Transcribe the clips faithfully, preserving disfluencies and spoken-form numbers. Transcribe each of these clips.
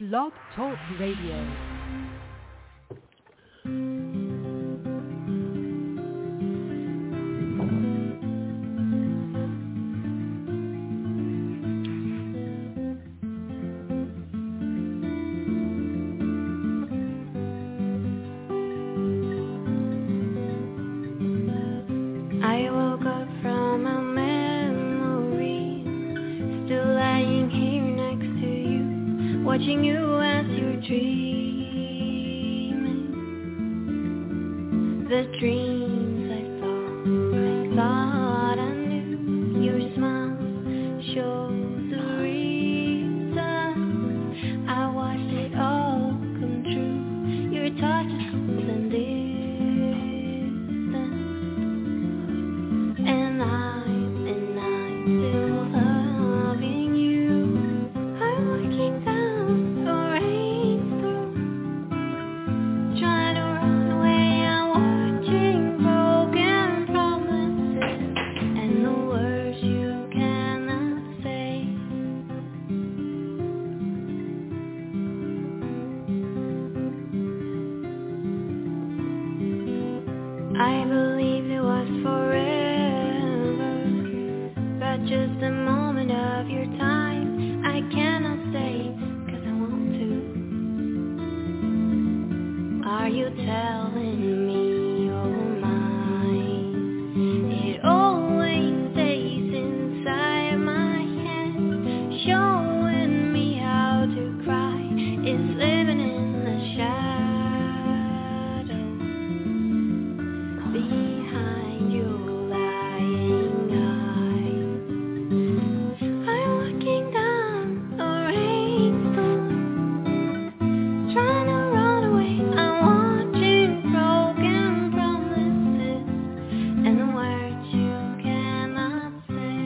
Blog Talk Radio. Watching you as you're dreaming, the dreams I saw, I thought I knew. Your smile shows the reason I watched it all come true. Your touch is cool and distant, and I'm, and I'm still loving you. I'm looking down. I believed it was forever, but just a moment of your time. I cannot stay, cause I want to. Are you telling me you're mine? It always stays inside my head, showing me how to cry. It's living in the shadows. Behind your lying eyes, I'm looking down the rainstorm, trying to run away. I'm watching broken promises and the words you cannot say.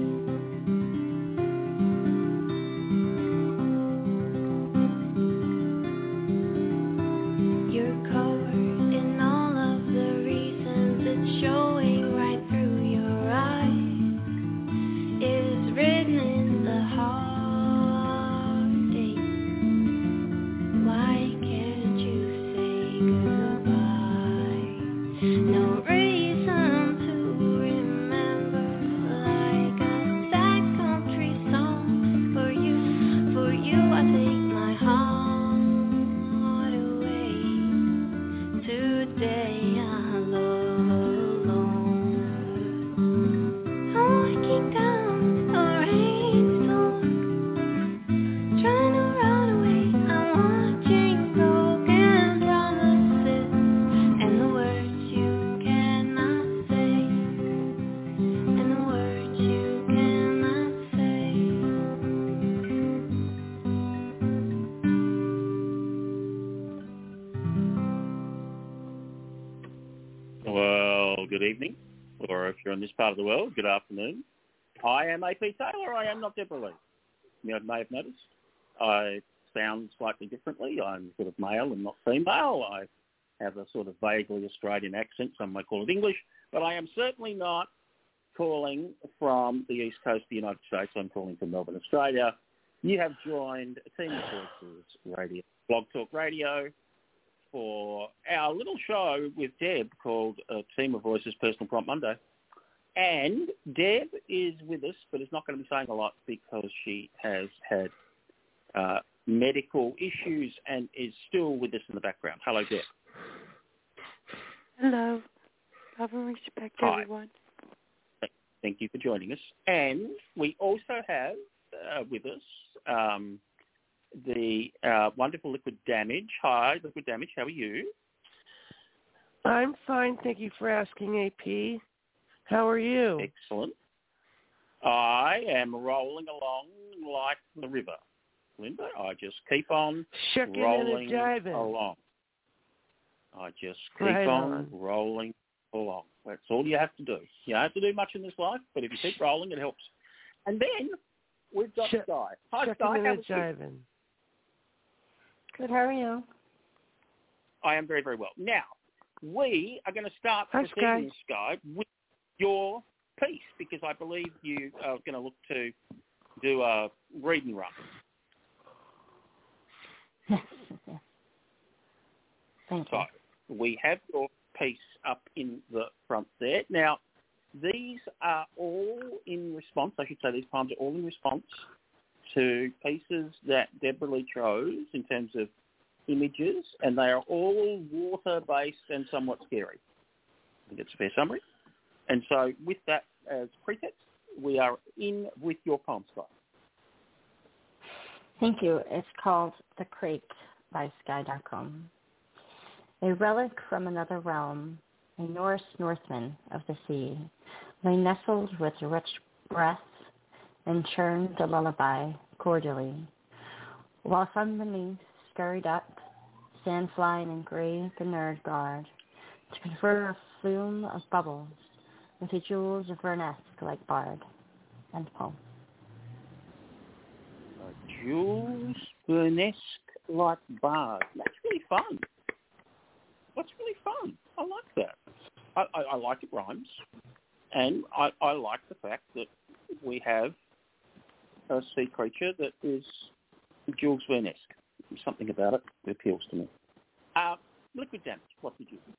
You're covered in all of the showing right through your eyes is written in the heartache. Why can't you say goodbye? No reason to remember, like a sad country song. For you, for you I take my heart away. Today I love. Looking down the rainstorm, trying to run away. I'm watching broken promises and the words you cannot say, and the words you cannot say. Well, good evening, or if you're in this part of the world, good afternoon. I am A P Taylor. I am not Deborah Lee. You may have noticed I sound slightly differently. I'm sort of male and not female. I have a sort of vaguely Australian accent. Some might call it English, but I am certainly not calling from the east coast of the United States. I'm calling from Melbourne, Australia. You have joined Team of Voices Radio, Blog Talk Radio, for our little show with Deb called uh, Team of Voices Personal Prompt Monday. And Deb is with us, but is not going to be saying a lot because she has had uh, medical issues and is still with us in the background. Hello, Deb. Hello. Love and respect, Hi. everyone. Thank you for joining us. And we also have uh, with us um, the uh, wonderful Liquid Damage. Hi, Liquid Damage. How are you? I'm fine. Thank you for asking, A P. How are you? Excellent. I am rolling along like the river, Linda. I just keep on Shucking rolling and a-jiving. along. I just keep Right on, on rolling along. That's all you have to do. You don't have to do much in this life, but if you keep rolling, it helps. And then we've got Sh- Sky. Hi, Shucking Sky. and How are you? a-jiving. Good, how are you? I am very, very well. Now, we are going to start Hi, this Sky. evening, Sky, with your piece, because I believe you are going to look to do a read and run. Yes, yes. Thank So you. we have your piece up in the front there. Now, these are all in response, I should say these poems are all in response to pieces that Deborah Lee chose in terms of images, and they are all water-based and somewhat scary. I think it's a fair summary. And so with that as pretext, we are in with your poem, Sky. Thank you. It's called The Crake by Sky dot com. A relic from another realm, a Norse Northman of the sea, lay nestled with rich breath and churned the lullaby cordially, while from beneath scurried up, sandfly and engraved the nerd guard, to confer a flume of bubbles with a Jules Verne-esque like bard. End poem. A Jules Verne-esque like bard. That's really fun. That's really fun. I like that. I, I, I like it rhymes, and I, I like the fact that we have a sea creature that is Jules Verne-esque. Something about it that appeals to me. Uh, liquid damage. What did you think?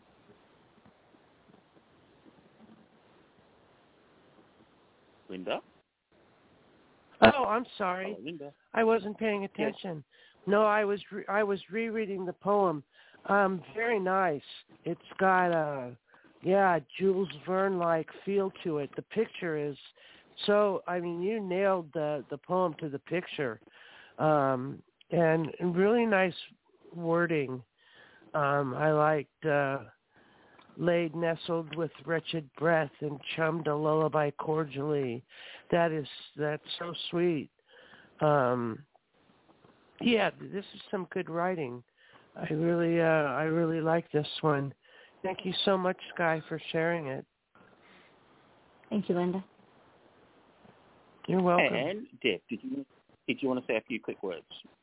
Linda? Oh, I'm sorry. Oh, Linda. I wasn't paying attention. Yes. No, I was re- I was rereading the poem. Um, very nice. It's got a yeah Jules Verne-like feel to it. The picture is so. I mean, you nailed the the poem to the picture, um, and, and really nice wording. Um, I liked. Uh, laid nestled with wretched breath and chummed a lullaby cordially. That is, that's so sweet. Um, yeah, this is some good writing. I really, uh, I really like this one. Thank you so much, Sky, for sharing it. Thank you, Linda. You're welcome. And Deb, did you did you want to say a few quick words?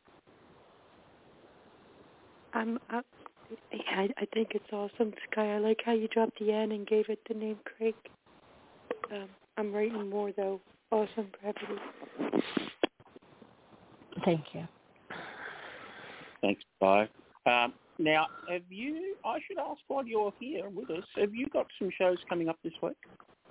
I'm. I'm I, I think it's awesome, Sky. I like how you dropped the N and gave it the name Craig. Um, I'm writing more, though. Awesome brevity. Thank you. Thanks, Sky. Um, now, have you, I should ask while you're here with us, have you got some shows coming up this week?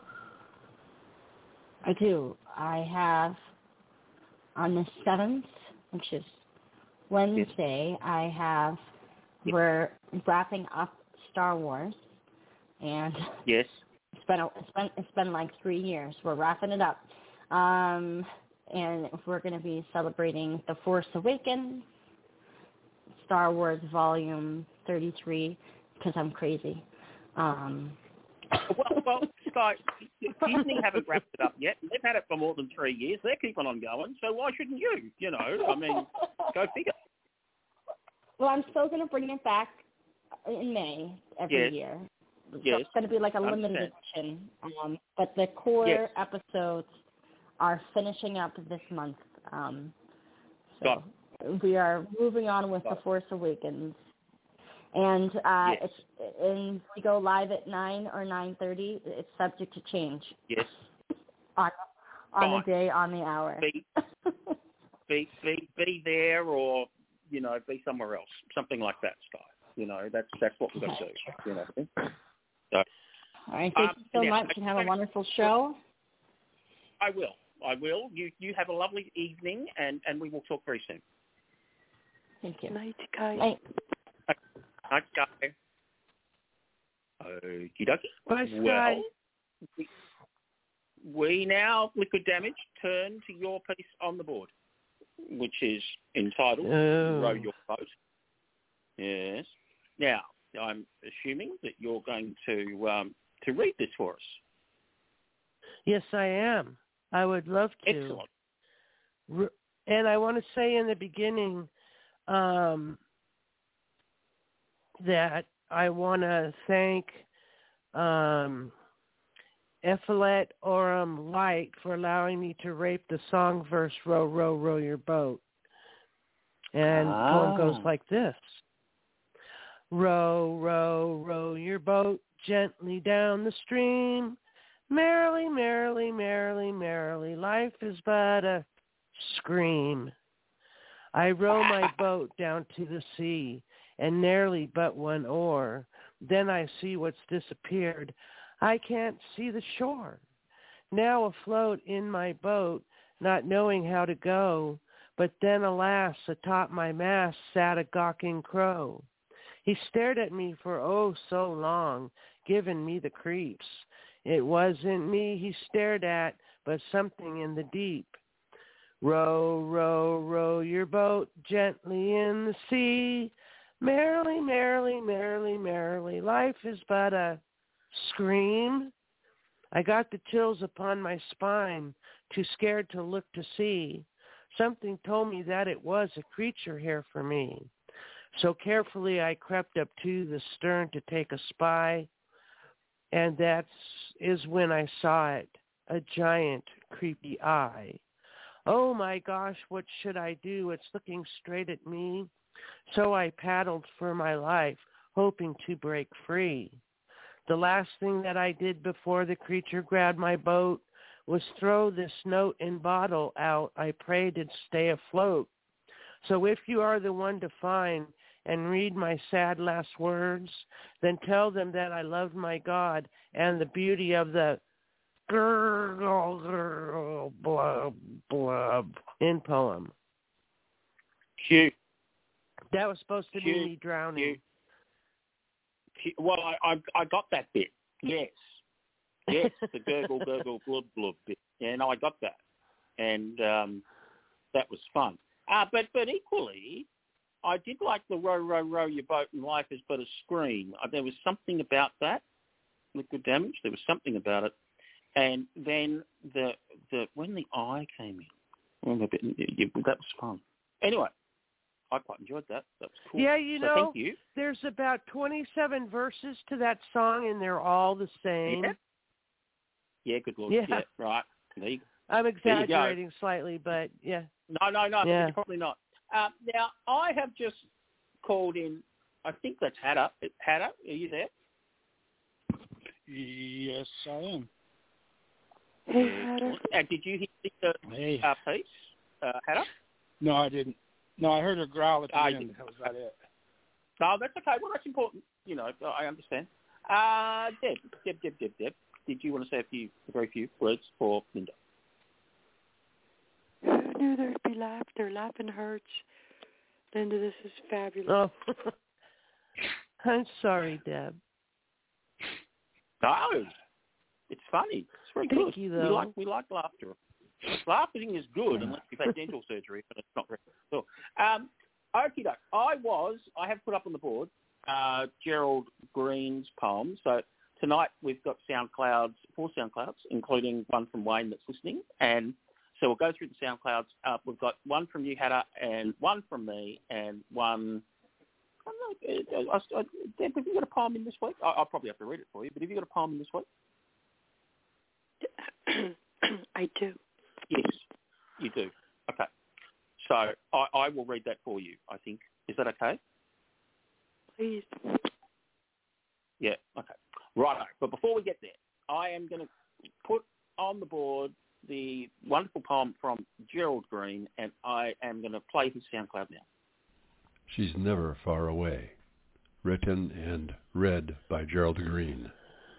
I do. I have on the seventh, which is Wednesday, yes. I have We're wrapping up Star Wars, and yes, it's been a, it's been it's been like three years. We're wrapping it up, um, and we're going to be celebrating The Force Awakens, Star Wars Volume thirty-three, because I'm crazy. Um, well, well, Sky, Disney haven't wrapped it up yet. They've had it for more than three years. They're keeping on going, so why shouldn't you? You know, I mean, go figure. Well, I'm still going to bring it back in May every yes. year. So yes. it's going to be like a limited edition. Um, but the core yes. episodes are finishing up this month. Um, so we are moving on with Got The Force Awakens. And uh, yes. it's and we go live at nine or nine thirty. It's subject to change. Yes. on on Fine. the day, on the hour. Be, be, be, be there or... you know, be somewhere else, something like that, Sky. You know, that's that's what we're going to do. You know. So, all right, thank um, you so now, much, and have a wonderful show. I will. I will. You you have a lovely evening, and, and we will talk very soon. Thank you. Night, Sky. Night. Night, Sky. Okie dokie. Bye, Sky. Well, we, we now, Liquid Damage, turn to your piece on the board, which is entitled oh. Row Your Boat. Yes. Now, I'm assuming that you're going to um, to read this for us. Yes, I am. I would love to. Excellent. And I want to say in the beginning um, that I want to thank um, Ephilet Oram Light for allowing me to rape the song verse, Row, Row, Row Your Boat. And ah. the poem goes like this. Row, row, row your boat gently down the stream. Merrily, merrily, merrily, merrily, life is but a scream. I row my boat down to the sea, and nearly but one oar. Then I see what's disappeared. I can't see the shore. Now afloat in my boat, not knowing how to go, but then, alas, atop my mast sat a gawking crow. He stared at me for oh so long, giving me the creeps. It wasn't me he stared at, but something in the deep. Row, row, row your boat gently in the sea. Merrily, merrily, merrily, merrily, life is but a scream. I got the chills upon my spine, too scared to look to see. Something told me that it was a creature here for me. So carefully I crept up to the stern to take a spy, and that is when I saw it, a giant, creepy eye. Oh my gosh, what should I do? It's looking straight at me. So I paddled for my life, hoping to break free. The last thing that I did before the creature grabbed my boat was throw this note and bottle out. I prayed it'd stay afloat. So if you are the one to find and read my sad last words, then tell them that I love my God and the beauty of the gurgle, gurgle, blub, blub in poem. Cute. That was supposed to Cute. be me drowning. Cute. Cute. Well, I, I I got that bit. Yes. Yes, the gurgle, gurgle, blub, blub bit. Yeah, no, I got that. And um, that was fun. Uh, but, but equally, I did like the row, row, row your boat and life is but a scream. Uh, there was something about that, Liquid Damage. There was something about it. And then the the when the eye came in, well, a bit, yeah, that was fun. Anyway, I quite enjoyed that. That was cool. Yeah, you so know, thank you. There's about twenty-seven verses to that song, and they're all the same. Yeah, yeah good Lord. Yeah. Yeah, right. There you, I'm there exaggerating slightly, but yeah. No, no, no, Yeah. you're probably not. Uh, now, I have just called in, I think that's Hatter. Hatter, are you there? Yes, I am. Hey, Hatter. Uh, did you hear the Hey. uh, piece, uh, Hatter? No, I didn't. No, I heard her growl at the Uh, end. you- That was about it. No, that's okay. Well, that's important. You know, I understand. Uh, Deb, Deb, Deb, Deb, Deb, did you want to say a few, a very few words for Linda? Who knew there'd be laughter? Laughing hurts. Linda, this is fabulous. Oh, I'm sorry, Deb. No, it's funny. It's very Thank good. you, we though. like we like laughter. Laughing is good unless you've had dental surgery, but it's not very good. Um, okie doke. I was, I have put up on the board uh, Gerald Green's poem. So tonight we've got SoundClouds, four SoundClouds, including one from Wayne that's listening. And so we'll go through the SoundClouds. Uh, we've got one from you, Hatter, and one from me, and one... I don't know, I, I, Deb, have you got a poem in this week? I, I'll probably have to read it for you, but have you got a poem in this week? I do. Yes, you do. Okay. So I, I will read that for you, I think. Is that okay? Please. Yeah, okay. Righto. But before we get there, I am going to put on the board the wonderful poem from Gerald Green, and I am going to play his SoundCloud now. She's Never Far Away, written and read by Gerald Green.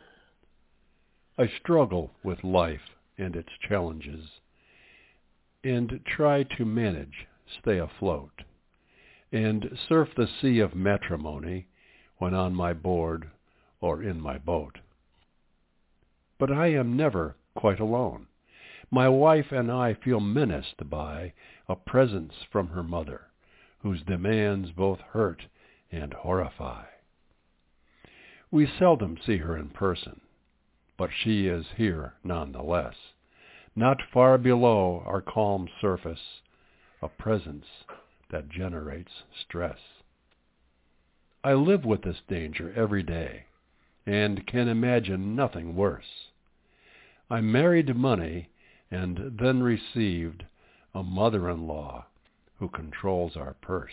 I struggle with life and its challenges and try to manage, stay afloat, and surf the sea of matrimony when on my board or in my boat. But I am never quite alone. My wife and I feel menaced by a presence from her mother, whose demands both hurt and horrify. We seldom see her in person, but she is here nonetheless, not far below our calm surface, a presence that generates stress. I live with this danger every day, and can imagine nothing worse. I married money and then received a mother-in-law who controls our purse.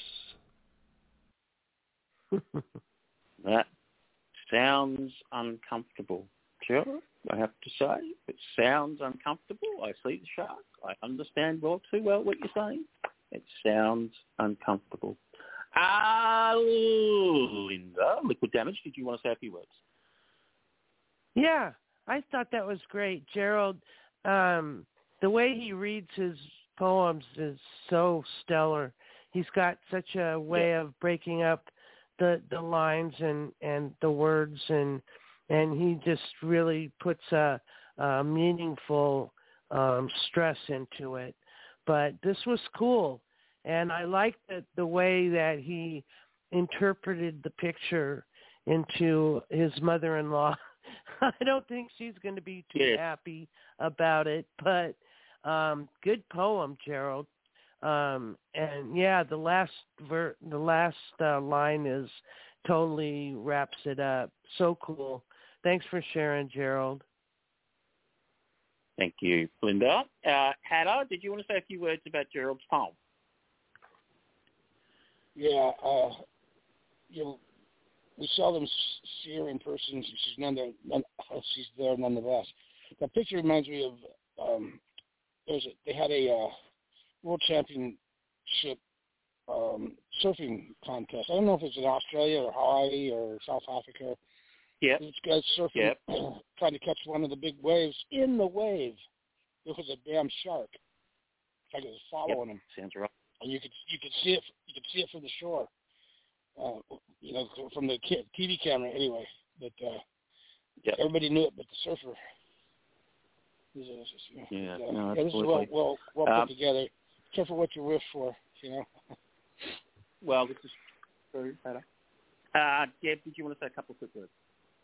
That sounds uncomfortable. Sure, I have to say, it sounds uncomfortable. I see the shark. I understand well too well what you're saying. It sounds uncomfortable. Ah, uh, Linda, Liquid Damage, did you want to say a few words? Yeah, I thought that was great. Gerald, um, the way he reads his poems is so stellar. He's got such a way yeah. of breaking up the, the lines and, and the words, and and he just really puts a, a meaningful um, stress into it. But this was cool, and I liked the, the way that he interpreted the picture into his mother-in-law. I don't think she's going to be too yeah. happy about it, but um, good poem, Gerald. Um, and yeah, the last ver- the last uh, line is totally wraps it up. So cool. Thanks for sharing, Gerald. Thank you, Linda. Uh, Hannah, did you want to say a few words about Gerald's poem? Yeah, uh, you know, we seldom see her in person. She's none there, none, she's there nonetheless. That picture reminds me of um, there's a, they had a uh, world championship um, surfing contest. I don't know if it's in Australia or Hawaii or South Africa. Yeah. This guy's surfing, yep. trying to catch one of the big waves. In the wave, there was a damn shark. Like it was following yep. him. Sounds right. And you could you could see it you could see it from the shore. Uh, you know, from the T V camera anyway. But uh, yep. everybody knew it, but the surfer. Was, uh, yeah, uh, no, yeah, this is well well well put um, together. Careful what you wish for, you know. Well, this is true, Hannah. Uh, Deb, did you want to say a couple of quick words?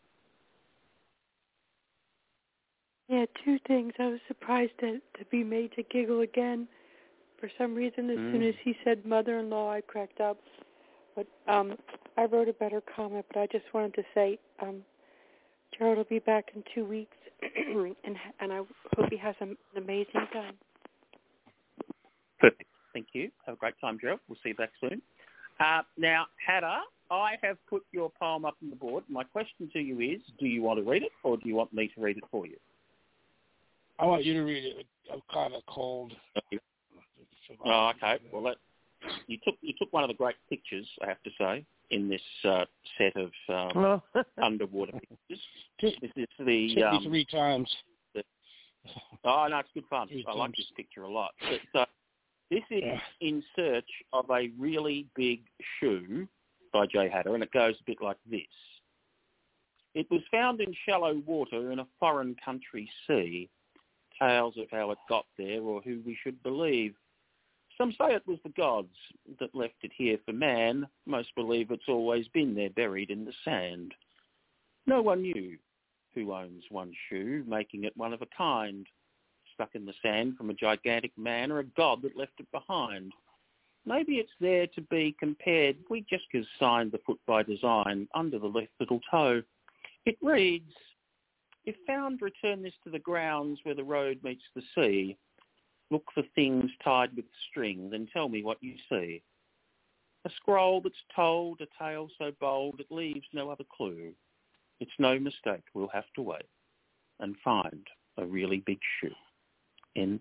Yeah, two things. I was surprised to, to be made to giggle again. For some reason, as mm. soon as he said mother-in-law, I cracked up. But um, I wrote a better comment, but I just wanted to say um, Gerald will be back in two weeks, and and I hope he has an amazing time. Perfect. Thank you. Have a great time, Gerald. We'll see you back soon. Uh, now, Hannah, I have put your poem up on the board. My question to you is, do you want to read it, or do you want me to read it for you? I want you to read it. I'm kind of cold. Oh, okay. Well, that, you took you took one of the great pictures, I have to say, in this uh, set of um, underwater pictures. This is the um, three times. The, oh no, it's good fun. Three I times. like this picture a lot. So, so this is yeah. in search of a really big shoe by Jay Hatter, and it goes a bit like this. It was found in shallow water in a foreign country sea. Tales of how it got there, or who we should believe. Some say it was the gods that left it here for man. Most believe it's always been there, buried in the sand. No one knew who owns one shoe, making it one of a kind, stuck in the sand from a gigantic man or a god that left it behind. Maybe it's there to be compared. We just assigned the foot by design under the left little toe. It reads, if found, return this to the grounds where the road meets the sea. Look for things tied with string, then tell me what you see. A scroll that's told, a tale so bold, it leaves no other clue. It's no mistake, we'll have to wait and find a really big shoe. In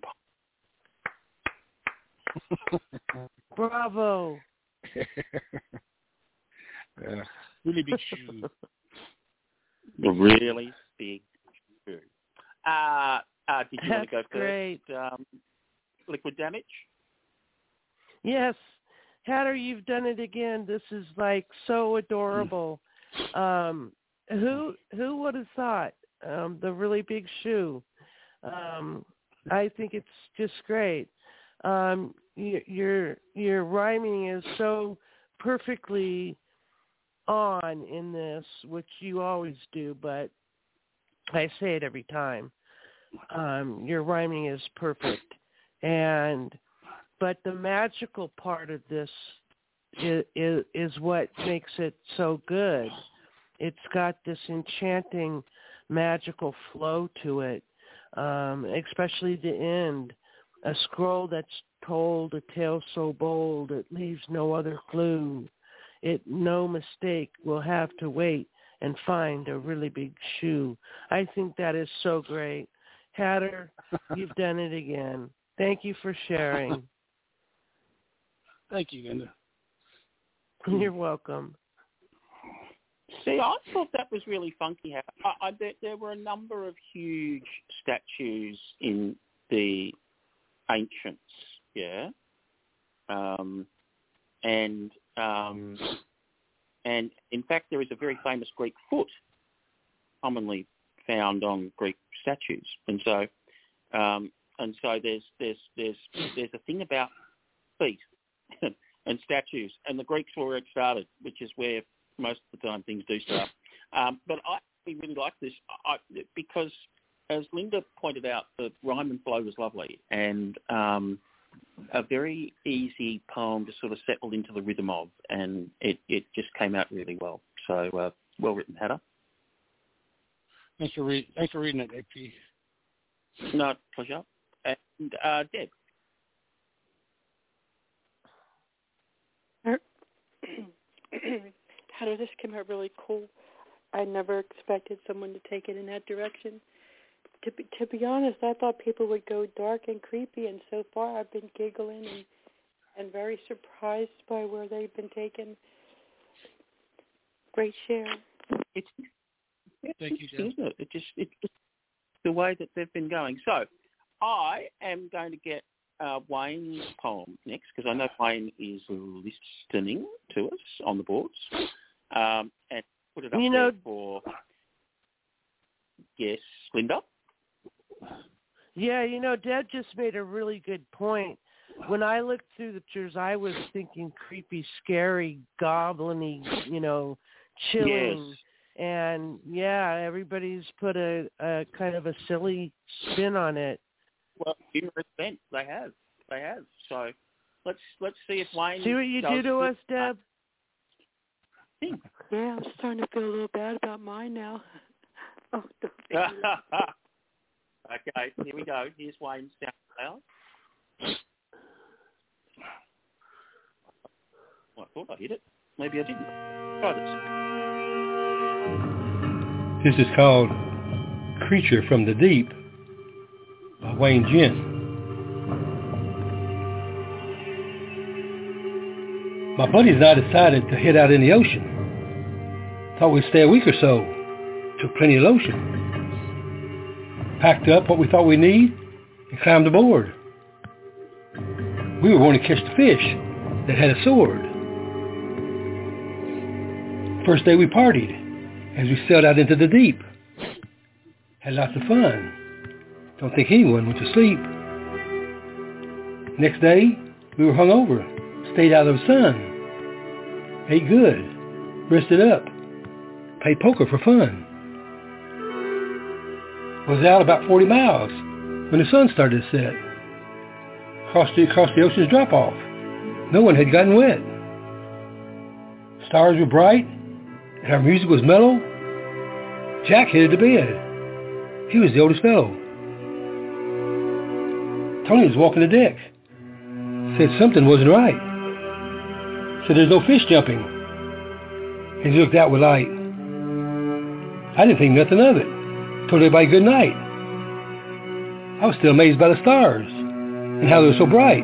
Bravo. Yeah, really big shoe. A really big shoe. Uh, uh, did you That's want to go great. first? Um, Liquid Damage? Yes. Hatter, you've done it again. This is like so adorable. Um, who who would have thought? Um, the really big shoe. Um, I think it's just great. Um, y- your your rhyming is so perfectly on in this, which you always do, but I say it every time. Um, your rhyming is perfect. And but the magical part of this is, is is what makes it so good. It's got this enchanting, magical flow to it, um, especially the end. A scroll that's told, a tale so bold, it leaves no other clue. It, no mistake, we'll have to wait and find a really big shoe. I think that is so great. Hatter, you've done it again. Thank you for sharing. Thank you, Linda. You're welcome. See, I thought that was really funky. How I, I, there, there were a number of huge statues in the ancients, yeah, um, and um, and in fact, there is a very famous Greek foot, commonly found on Greek statues, and so um, and so there's there's there's there's a thing about feet and statues, and the Greeks were where it started, which is where most of the time things do start. Um, but I really like this I, because, as Linda pointed out, the rhyme and flow was lovely and um, a very easy poem to sort of settle into the rhythm of, and it, it just came out really well. So uh, well written, Hatter. Thanks for, read, thanks for reading it, A P. No, pleasure. And uh, Deb. How did this come out really cool? I never expected someone to take it in that direction. To be, to be honest, I thought people would go dark and creepy, and so far I've been giggling and, and very surprised by where they've been taken. Great share. It's, it's Thank you, Deb. Isn't it? It just it's just the way that they've been going. So I am going to get uh, Wayne's poem next, because I know Wayne is listening to us on the boards. Um, and put it up you there know, for, yes, Linda? Yeah, you know, Deb just made a really good point. When I looked through the pictures, I was thinking creepy, scary, goblin-y, you know, chilling. Yes. And, yeah, everybody's put a, a kind of a silly spin on it. Well, humorous bent, they have. They have. So let's let's see if Wayne See what you do to us, Deb? Yeah, I'm starting to feel a little bad about mine now. Oh, okay, here we go. Here's Wayne's sound cloud. Oh, I thought I hit it. Maybe I didn't. Try this. This is called Creature from the Deep by Wayne Gent. My buddies and I decided to head out in the ocean. Thought we'd stay a week or so. Took plenty of lotion. Packed up what we thought we'd need and climbed aboard. We were going to catch the fish that had a sword. First day we partied as we sailed out into the deep. Had lots of fun. Don't think anyone went to sleep. Next day we were hungover. Stayed out of the sun. Ate good. Rested up. Played poker for fun. Was out about forty miles when the sun started to set. Crossed the, across the ocean's drop-off. No one had gotten wet. Stars were bright, and our music was mellow. Jack headed to bed. He was the oldest fellow. Tony was walking the deck. Said something wasn't right. Said there's no fish jumping. And he looked out with light. I didn't think nothing of it. Told everybody good night. I was still amazed by the stars and how they were so bright.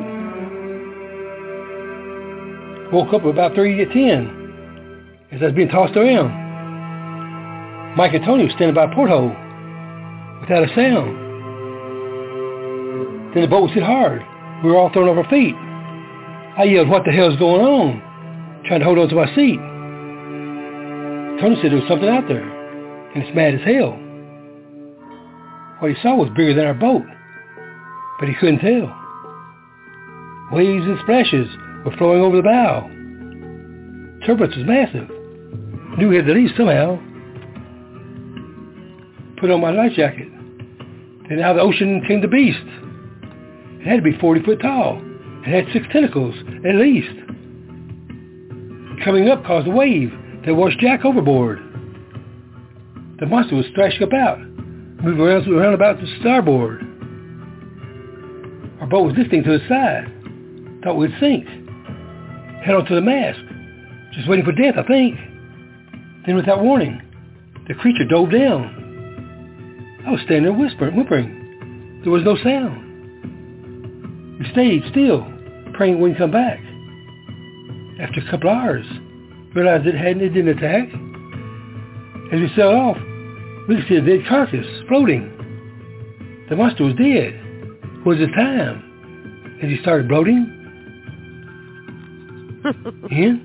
Woke up about thirty to ten as I was being tossed around. Mike and Tony were standing by a porthole without a sound. Then the boat was hit hard. We were all thrown off our feet. I yelled, "What the hell's going on?" Trying to hold on to my seat. Tony said there was something out there, and it's mad as hell. What he saw was bigger than our boat, but he couldn't tell. Waves and splashes were flowing over the bow. Turbulence was massive. Knew we had to leave somehow. Put on my life jacket. And out of the ocean came the beast. It had to be forty foot tall. It had six tentacles, at least. Coming up caused a wave that washed Jack overboard. The monster was thrashing about, moving around, around about the starboard. Our boat was drifting to the side. Thought we'd sink. Head on to the mast. Just waiting for death, I think. Then without warning, the creature dove down. I was standing there whispering, whimpering. There was no sound. We stayed still, praying it wouldn't come back. after a couple hours, realized it hadn't, it didn't attack. As we sailed off, we could see a dead carcass floating. The monster was dead. Was it time? As he started bloating. Ian?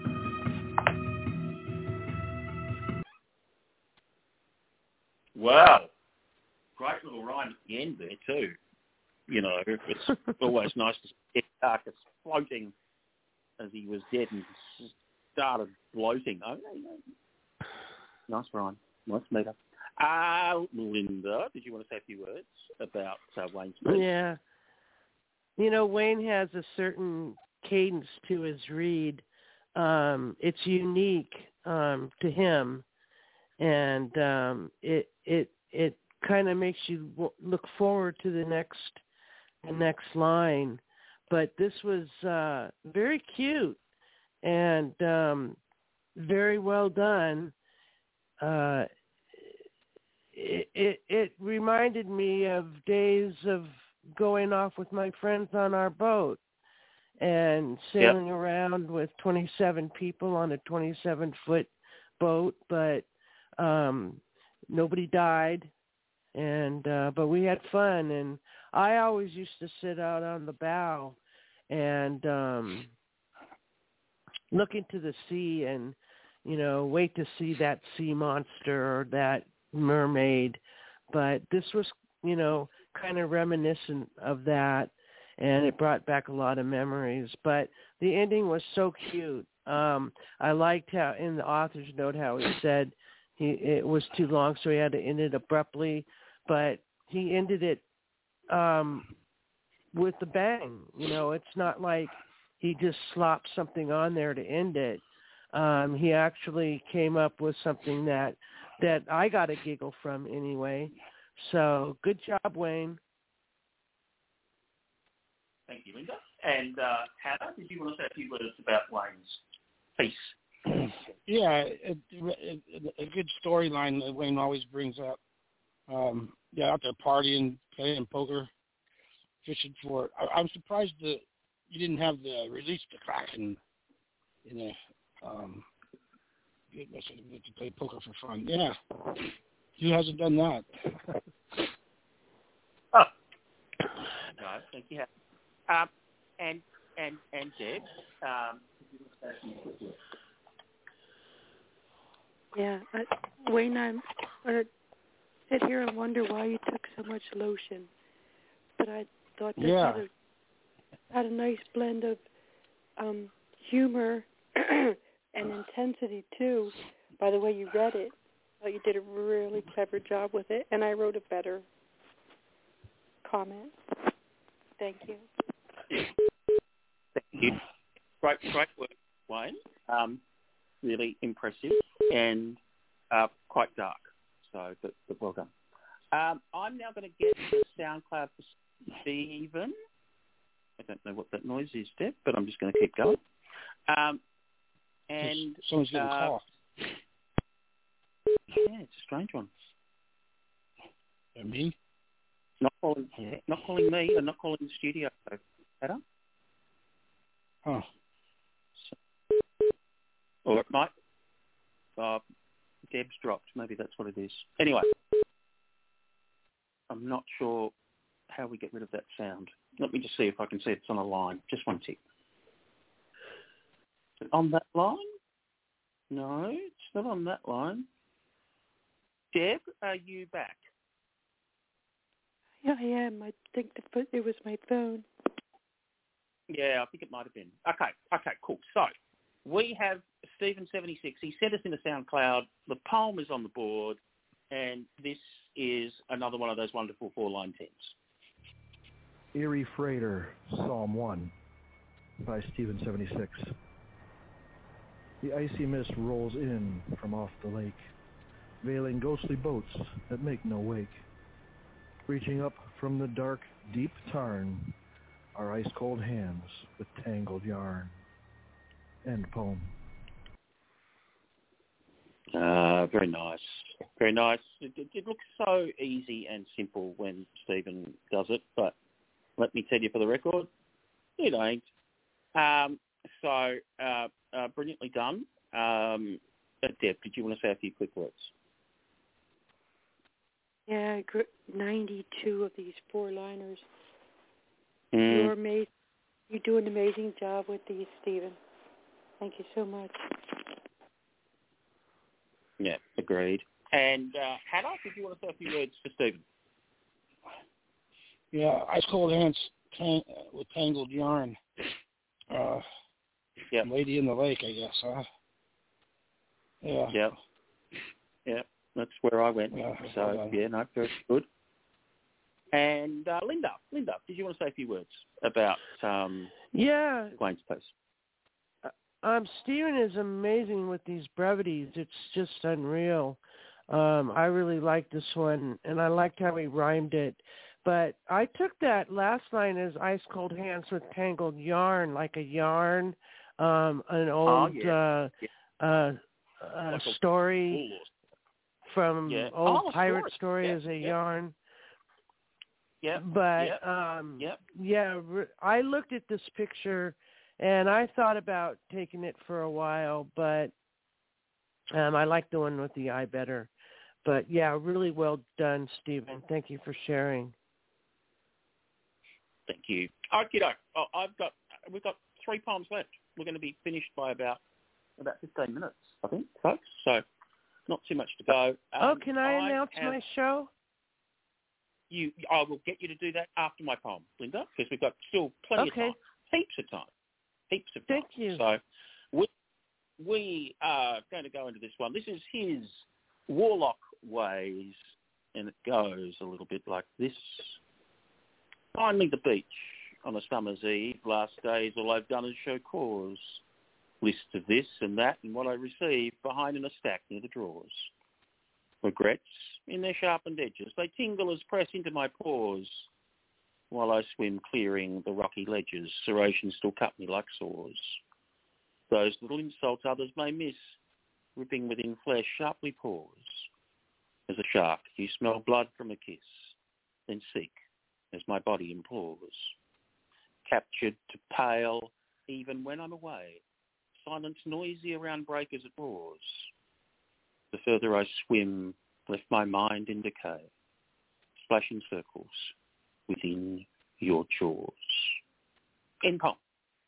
Wow. Great little rhyme at the end there too. You know, it's always nice to see a carcass floating as he was dead and started bloating. Oh, nice rhyme. Nice meter. Uh, Linda, did you want to say a few words about uh, Wayne Smith? Yeah. You know, Wayne has a certain cadence to his read. Um, it's unique um, to him, and um, it it it kind of makes you w- look forward to the next the next line. But this was uh, very cute and um, very well done. Uh, it, it it reminded me of days of going off with my friends on our boat and sailing yep. around with twenty-seven people on a twenty-seven foot boat, but um, nobody died, and uh, but we had fun. And I always used to sit out on the bow and um, look into the sea and, you know, wait to see that sea monster or that mermaid. But this was, you know, kind of reminiscent of that, and it brought back a lot of memories. But the ending was so cute. Um, I liked how in the author's note how he said he it was too long, so he had to end it abruptly. But he ended it um, with a bang. You know, it's not like he just slopped something on there to end it. Um, he actually came up with something that that I got a giggle from anyway. So good job, Wayne. Thank you, Linda. And uh, Hannah, did you want to say a few words about Wayne's piece? Yeah, a, a, a good storyline that Wayne always brings up. Um, yeah, out there partying, playing poker, fishing for. I, I'm surprised that you didn't have the release the Kraken in the um, to play poker for fun. Yeah, who hasn't done that? Oh, no, thank you. Um, and and and Deb, um, yeah, I, Wayne, I'm going to sit here and wonder why you took so much lotion. But I thought this yeah. had, a, had a nice blend of um, humor and intensity too. By the way you read it, I thought you did a really clever job with it, and I wrote a better comment. Thank you. Thank you. Great, great work, Wayne. Um, really impressive and uh, quite dark. So, but, but well done. Um, I'm now going to get the SoundCloud for Stephen. I don't know what that noise is, Deb, but I'm just going to keep going. Um, and someone's getting uh, caught. Yeah, it's a strange one. And me? Not calling, not calling me, and not calling the studio. Better? Huh. So, or it might. Uh, Deb's dropped. Maybe that's what it is. Anyway, I'm not sure how we get rid of that sound. Let me just see if I can see it's on a line. Just one tick. Is it on that line? No, it's not on that line. Deb, are you back? Yeah, I am. I think the, it was my phone. Yeah, I think it might have been. Okay, okay, cool. So we have Stephen seventy-six. He sent us in the SoundCloud. The poem is on the board, and this is another one of those wonderful four-line tens. Erie Freighter, Psalm one, by Stephen seventy-six. The icy mist rolls in from off the lake, veiling ghostly boats that make no wake. Reaching up from the dark, deep tarn are ice-cold hands with tangled yarn. End poem. Uh, very nice. Very nice. It, it, it looks so easy and simple when Stephen does it, but let me tell you for the record, it ain't. Um, so uh, uh, brilliantly done. Um, Deb, did you want to say a few quick words? Yeah, ninety-two of these four-liners. Mm. You're amazing. You do an amazing job with these, Stephen. Thank you so much. Yeah, agreed. And uh, Hannah, did you want to say a few words for Stephen? Yeah, Ice Cold Hands tang- with Tangled Yarn. Uh, yeah. Lady in the Lake, I guess, huh? Yeah. Yeah. Yeah, that's where I went. Yeah, so, well yeah, no, very good. And uh, Linda, Linda, did you want to say a few words about um, yeah. Wayne's Post? Um, Stephen is amazing with these brevities. It's just unreal. Um, I really like this one, and I liked how he rhymed it. But I took that last line as Ice Cold Hands with Tangled Yarn, like a yarn, um, an old oh, yeah. uh, yeah. uh, uh, like story a, from yeah. old oh, pirate story, story as a yeah. yarn. Yeah. But, yep. um, yep. yeah, I looked at this picture, and I thought about taking it for a while, but um, I like the one with the eye better. But, yeah, really well done, Stephen. Thank you for sharing. Thank you. Okay, oh, I've got we've got three poems left. We're going to be finished by about about fifteen minutes, I think, folks. So not too much to go. Um, oh, can I, I announce have, my show? You, I will get you to do that after my poem, Linda, because we've got still plenty okay. of time, heaps of time, heaps of time. Thank you. So we we are going to go into this one. This is his Warlock Ways, and it goes a little bit like this. Finally the beach on a summer's eve. Last days all I've done is show cause. List of this and that and what I received behind in a stack near the drawers. Regrets in their sharpened edges. They tingle as press into my pores. While I swim clearing the rocky ledges, serrations still cut me like sores. Those little insults others may miss, ripping within flesh sharply pause. As a shark, you smell blood from a kiss, then seek as my body implores. Captured to pale, even when I'm away. Silence noisy around breakers it roars. The further I swim, left my mind in decay. Splash in circles within your jaws. End poem.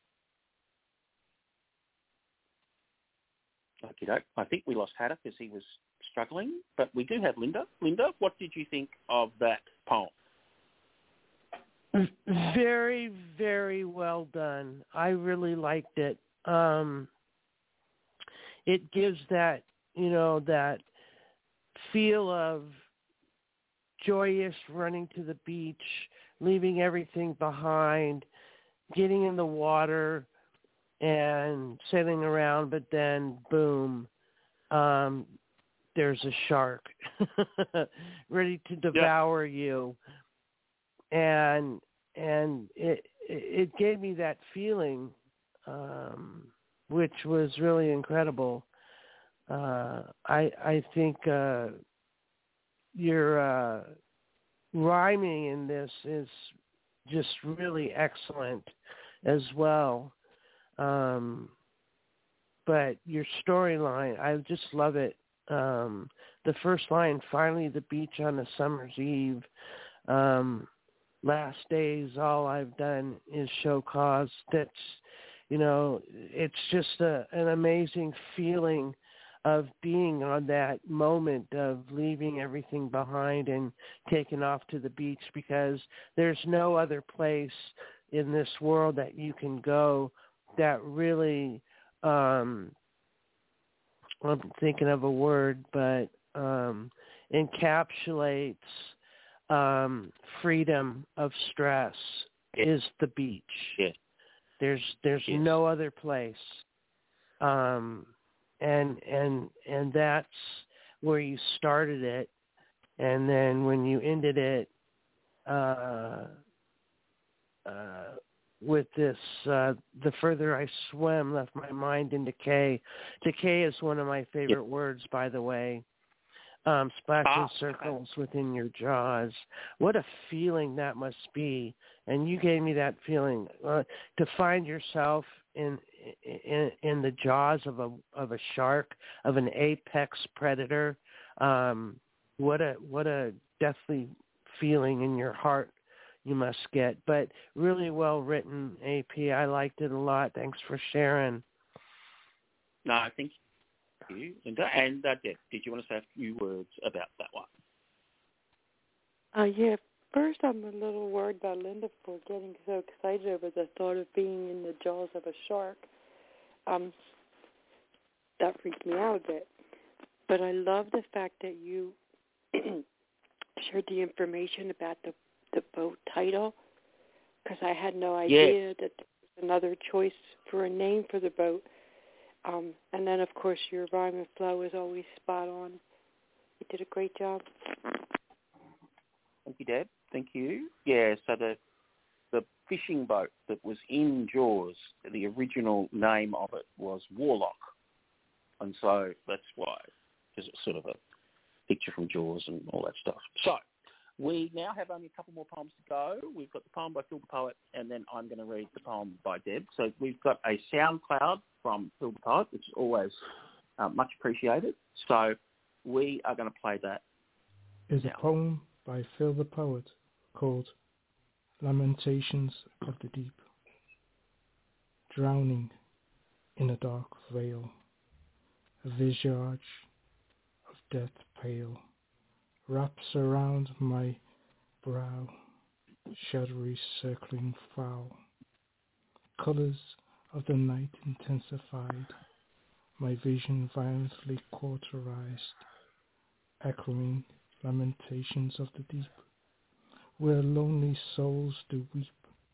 Okay, I think we lost Hatter because he was struggling, but we do have Linda. Linda, what did you think of that poem? Very, very well done. I really liked it. Um, it gives that, you know, that feel of joyous running to the beach, leaving everything behind, getting in the water and sailing around, but then, boom, um, there's a shark ready to devour yeah. you. And and it it gave me that feeling, um, which was really incredible. Uh, I I think uh, your uh, rhyming in this is just really excellent as well. Um, but your storyline, I just love it. Um, the first line, finally the beach on a summer's eve. Um, last days, all I've done is show cause. That's, you know, it's just a, an amazing feeling of being on that moment of leaving everything behind and taking off to the beach, because there's no other place in this world that you can go that really, um, I'm thinking of a word, but um, encapsulates um, freedom of stress is the beach. Yeah. There's there's yes. no other place, um, and and and that's where you started it, and then when you ended it uh, uh, with this, uh, the further I swim, left my mind in decay. Decay is one of my favorite yeah. words, by the way. um, splashing Ah, circles within your jaws. What a feeling that must be. And you gave me that feeling uh, to find yourself in, in in the jaws of a of a shark, of an apex predator. Um, what a what a deathly feeling in your heart you must get. But really well written, A P. I liked it a lot. Thanks for sharing. No, I think you. And, and uh, Deb, did you want to say a few words about that one? Uh, yeah, first I'm a little worried about Linda for getting so excited over the thought of being in the jaws of a shark. Um, that freaked me out a bit. But I love the fact that you shared the information about the, the boat title, because I had no idea yes. that there was another choice for a name for the boat. Um, and then, of course, your rhyme and flow is always spot on. You did a great job. Thank you, Deb. Thank you. Yeah, so the the fishing boat that was in Jaws, the original name of it was Warlock. And so that's why, because it's sort of a picture from Jaws and all that stuff. So we now have only a couple more poems to go. We've got the poem by Phil the Poet, and then I'm going to read the poem by Deb. So we've got a SoundCloud from Phil the Poet, which is always uh, much appreciated. So we are going to play that. Is a poem by Phil the Poet called Lamentations of the Deep. Drowning in a dark vale, a visage of death pale wraps around my brow, shadowy circling foul. Colours of the night intensified, my vision violently cauterized, echoing lamentations of the deep, where lonely souls do weep.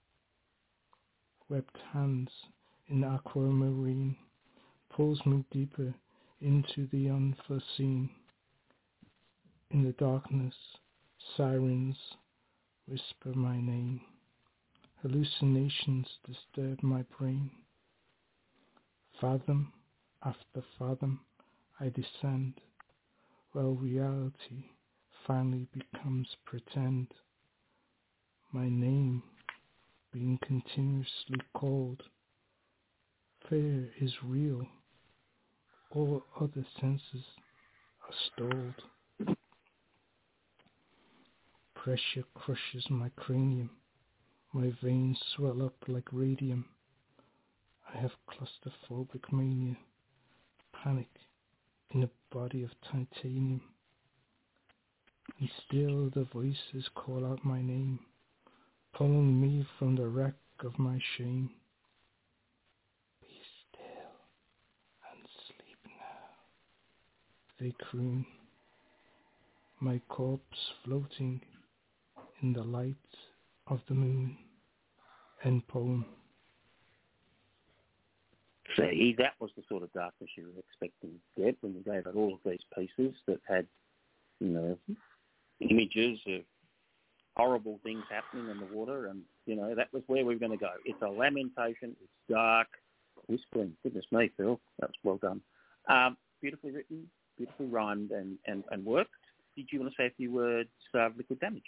Webbed hands in aquamarine pulls me deeper into the unforeseen. In the darkness, sirens whisper my name. Hallucinations disturb my brain. Fathom after fathom I descend, while reality finally becomes pretend. My name being continuously called. Fear is real. All other senses are stalled. Pressure crushes my cranium. My veins swell up like radium. I have claustrophobic mania. Panic in a body of titanium. And still the voices call out my name, pulling me from the wreck of my shame. Be still and sleep now, they croon, my corpse floating in the light of the moon. End poem. See, that was the sort of darkness you were expecting, Deb, when you gave out all of these pieces that had, you know, images of horrible things happening in the water, and, you know, that was where we were going to go. It's a lamentation, it's dark, whispering. Goodness me, Phil, that was well done. Um, beautifully written, beautifully rhymed and, and, and worked. Did you want to say a few words of Liquid Damage?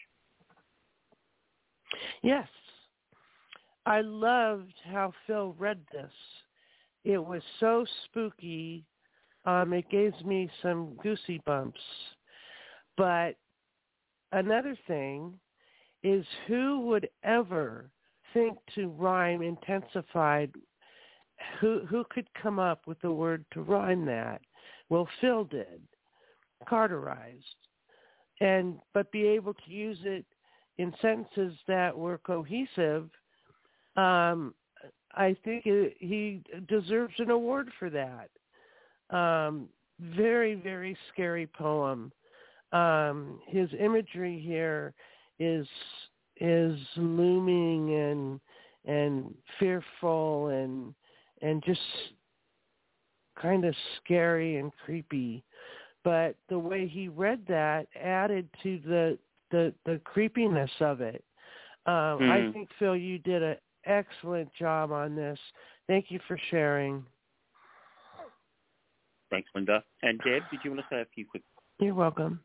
Yes. I loved how Phil read this. It was so spooky. Um, it gave me some goosey bumps. But another thing is, who would ever think to rhyme intensified? Who who could come up with the word to rhyme that? Well, Phil did, carterized, and but be able to use it in sentences that were cohesive. Um, I think it, he deserves an award for that. Um, very, very scary poem. Um, his imagery here is is looming and and fearful and and just kind of scary and creepy. But the way he read that added to the the, the creepiness of it. Um, mm. I think, Phil, you did an excellent job on this. Thank you for sharing. Thanks, Linda. And Deb, did you want to say a few quick You're welcome.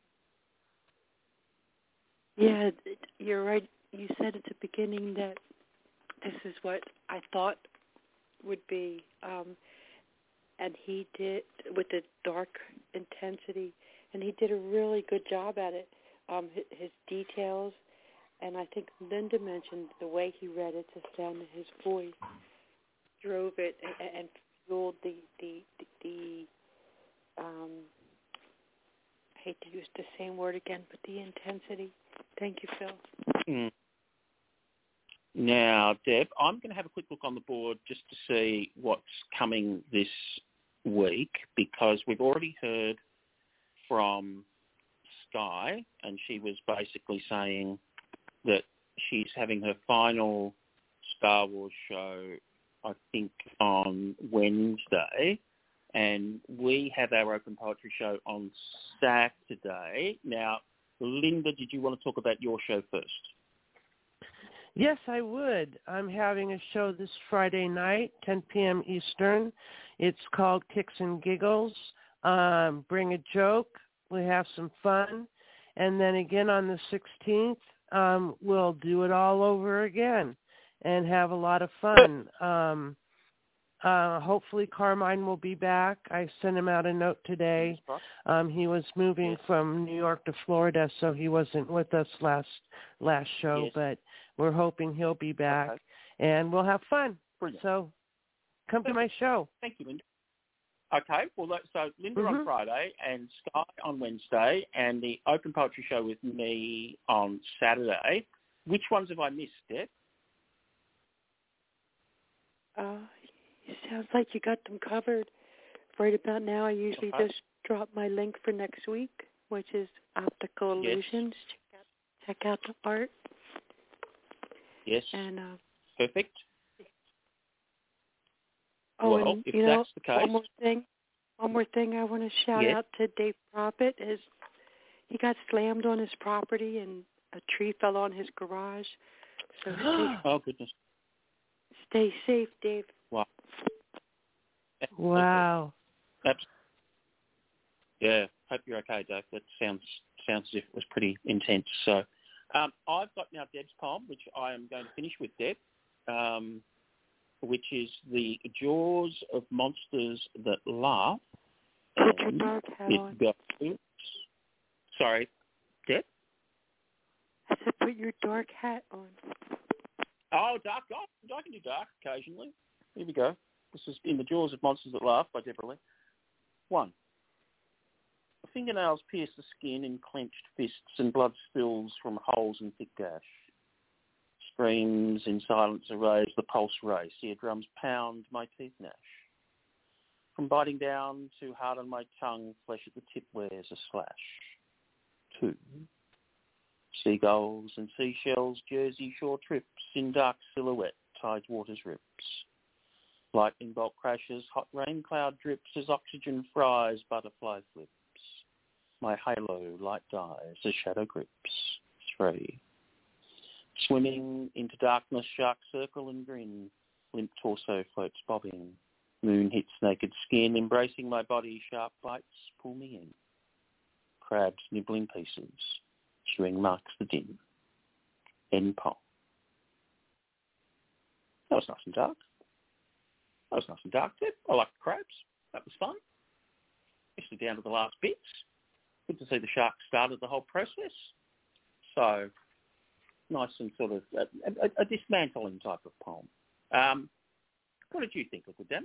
Yeah, you're right. You said at the beginning that this is what I thought would be, um, and he did with the dark intensity, and he did a really good job at it. Um, his, his details, and I think Linda mentioned the way he read it, the sound of his voice drove it and, and fueled the the the, the um, I hate to use the same word again, but the intensity. Thank you, Phil. Mm. Now, Deb, I'm going to have a quick look on the board just to see what's coming this week, because we've already heard from Sky, and she was basically saying that she's having her final Star Wars show, I think, on Wednesday, and we have our open poetry show on Saturday. Now, Linda, did you want to talk about your show first? Yes, I would. I'm having a show this Friday night, ten p.m. Eastern. It's called Kicks and Giggles. Um, bring a joke. We have some fun. And then again on the sixteenth, um, we'll do it all over again and have a lot of fun. Um, uh, hopefully Carmine will be back. I sent him out a note today. Um, he was moving from New York to Florida, so he wasn't with us last last show, yes. but we're hoping he'll be back, okay. and we'll have fun. Brilliant. So come to my show. Thank you, Linda. Okay, well, so Linda mm-hmm. on Friday and Sky on Wednesday, and the open poetry show with me on Saturday. Which ones have I missed, Deb? Uh, it sounds like you got them covered. Right about now, I usually okay. just drop my link for next week, which is Optical Illusions. Yes. Check out, check out the art. Yes. And uh, perfect. Oh, well, and if you know, that's the case, one more thing. One more thing I want to shout yes. out to Dave Prophet is he got slammed on his property and a tree fell on his garage. So stay, oh goodness. Stay safe, Dave. Wow. Wow. Absolutely. Yeah. Hope you're okay, Dave. That sounds sounds as if it was pretty intense. So, um, I've got now Deb's poem, which I am going to finish with Deb. Um, which is the Jaws of Monsters That Laugh. Put your dark hat on. Goes, sorry, Deb? I said put your dark hat on. Oh, dark. Oh, I can do dark occasionally. Here we go. This is In the Jaws of Monsters That Laugh by Deborah Lee. One. Fingernails pierce the skin in clenched fists and blood spills from holes in thick gash. Screams in silence erase the pulse race. Eardrums pound, my teeth gnash. From biting down to harden my tongue, flesh at the tip wears a slash. Two. Seagulls and seashells, Jersey Shore trips in dark silhouette, tidewater's rips. Lightning bolt crashes, hot rain cloud drips as oxygen fries, butterfly flips. My halo light dies as shadow grips. Three. Swimming into darkness, sharks circle and grin. Limp torso floats bobbing. Moon hits naked skin, embracing my body. Sharp bites pull me in. Crabs nibbling pieces. Chewing marks the din. End poem. That was nice and dark. That was nice and dark, Deb. I like the crabs. That was fun. Especially down to the last bits. Good to see the sharks started the whole process. So, nice and sort of a, a, a dismantling type of poem. Um, what did you think of the damage?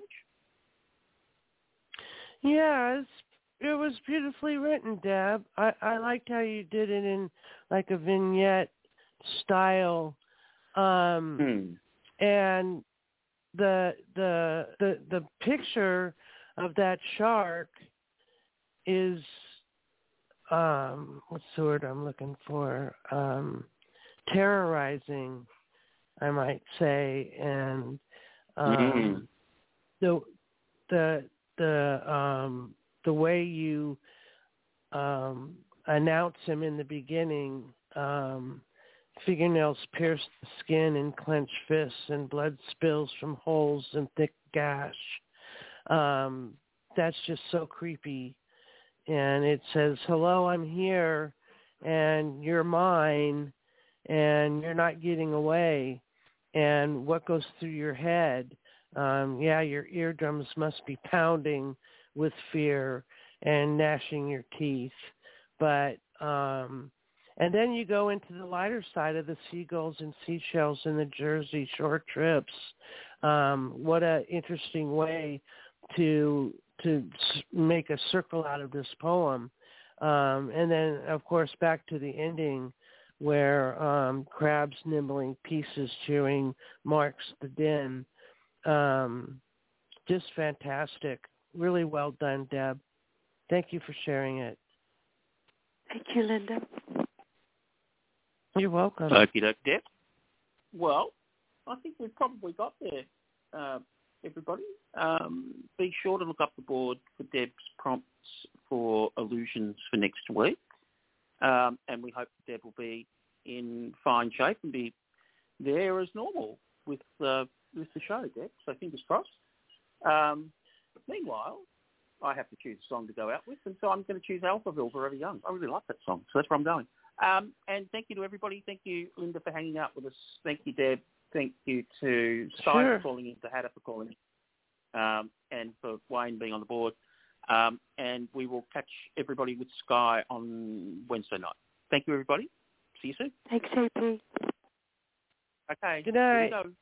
Yeah, it's, it was beautifully written, Deb. I, I liked how you did it in like a vignette style, um, hmm. and the the the the picture of that shark is um, what's the word I'm looking for? Um, terrorizing, I might say, and um, mm. the the the um, the way you um, announce him in the beginning, um, fingernails pierce the skin in clenched fists, and blood spills from holes in thick gash. Um, that's just so creepy. and it says, hello, I'm here, and you're mine, and you're not getting away. And what goes through your head? Um, yeah, your eardrums must be pounding with fear and gnashing your teeth. But um, and then you go into the lighter side of the seagulls and seashells and the Jersey Shore trips. Um, what an interesting way to to make a circle out of this poem. Um, and then, of course, back to the ending where um, crabs nibbling pieces chewing marks the den. Um, just fantastic. Really well done, Deb. Thank you for sharing it. Thank you, Linda. You're welcome. Okie doke, Deb. Well, I think we've probably got there, uh, everybody. Um, be sure to look up the board for Deb's prompts for illusions for next week. Um, and we hope Deb will be in fine shape and be there as normal with uh, with the show, Deb. So fingers crossed. Um, meanwhile, I have to choose a song to go out with, and so I'm going to choose Alphaville, Forever Young. I really like that song, so that's where I'm going. Um, and thank you to everybody. Thank you, Linda, for hanging out with us. Thank you, Deb. Thank you to Sky sure. for calling in, to Hatter for calling in, um, and for Wayne being on the board. Um, and we will catch everybody with Sky on Wednesday night. Thank you, everybody. See you soon. Thanks, A P. Okay. Good night. Here we go.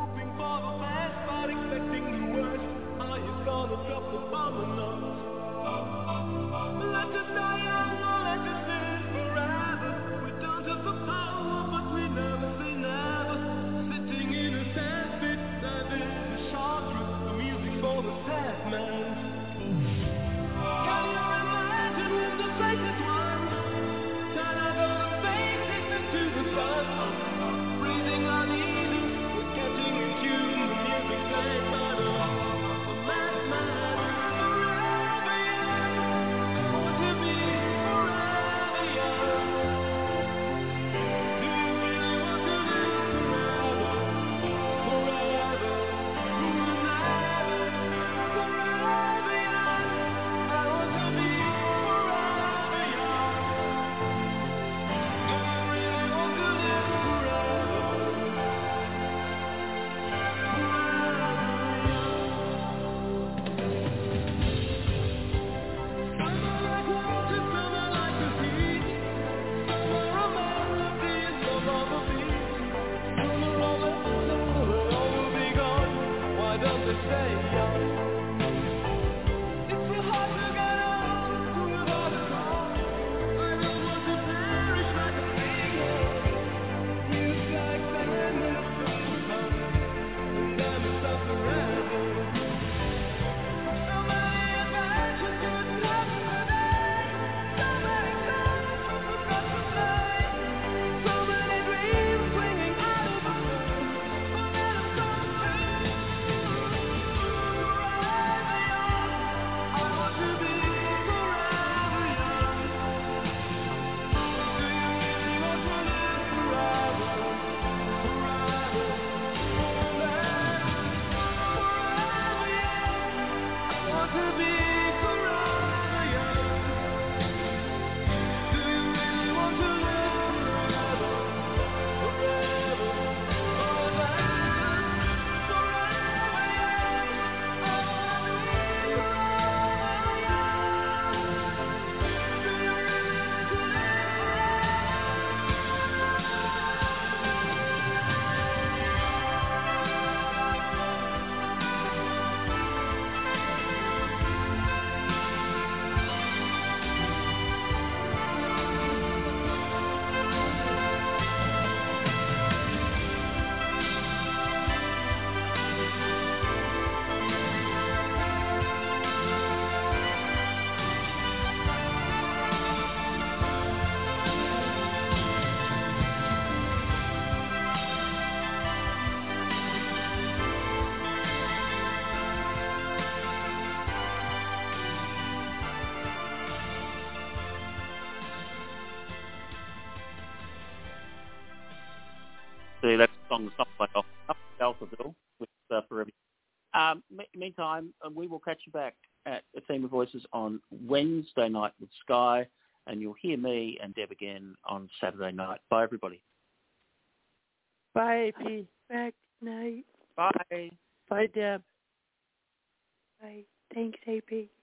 Expecting the worst. Are you gonna drop the bomb or not? So that's the song that's not played off. Up Alphaville with uh, Forever. Um, me- meantime, uh, we will catch you back at A Team of Voices on Wednesday night with Sky, and you'll hear me and Deb again on Saturday night. Bye, everybody. Bye, A P. Back night. Bye. Bye, Deb. Bye. Thanks, A P.